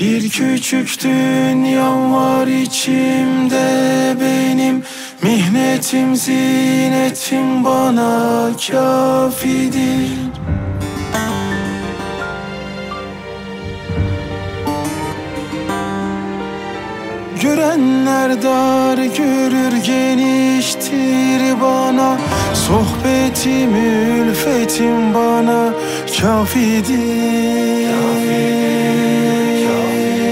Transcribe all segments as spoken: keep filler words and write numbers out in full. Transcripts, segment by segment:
Bir küçük dünyam var içimde benim, mihnetim zinetim bana kafidir. Görenler dar görür geniştir bana, sohbetim ülfetim bana kafidir, kafidir, kafidir.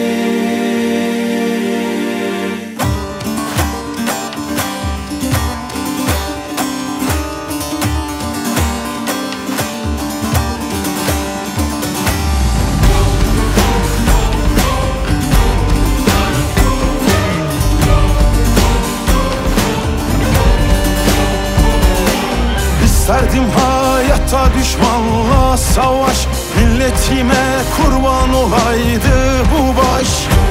İsterdim hayatta düşmanla savaş, milletime kurban olaydı bu baş.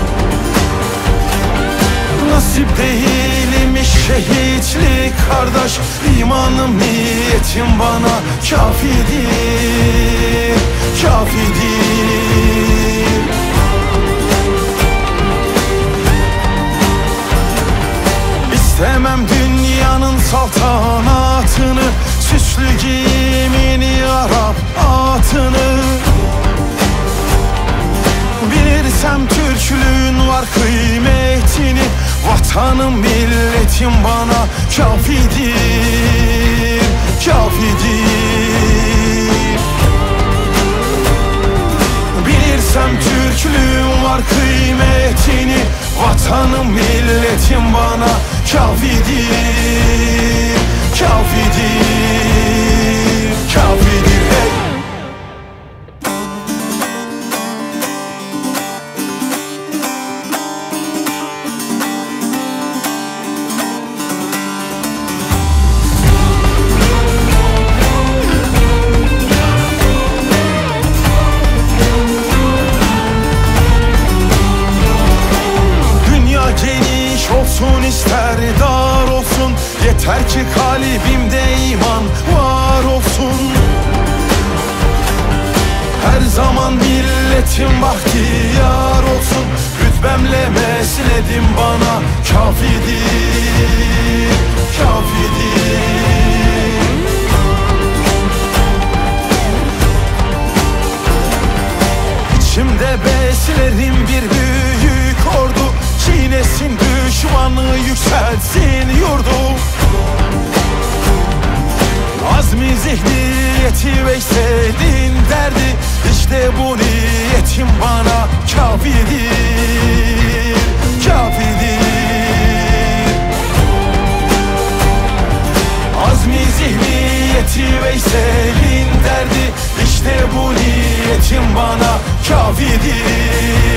Nasip değilmiş şehitlik kardeş, imanım niyetim bana kafidir, kafidir. İstemem dünyanın saltanatını, süslü giyimini, Arap atını. Bilirsem Türklüğün var kıymetini, vatanım milletim bana kafidir, kafidir. Bilirsem Türklüğün var kıymetini, vatanım milletim bana kafidir, kafidir, kafidir. Hey! Dünya geniş olsun ister dar olsun, yeter ki kalbimde iman var olsun. Her zaman milletim bahtiyar olsun, rütbemle mesnedim bana kafidir, kafidir. İçimde beslerim bir büyük ordu, çiğnesin düşmanı, yükseltsin yurdu. Azmi zihniyeti Veysel'in derdi, işte bu niyetim bana kafidir, kafidir. Azmi zihniyeti Veysel'in derdi, işte bu niyetim bana kafidir,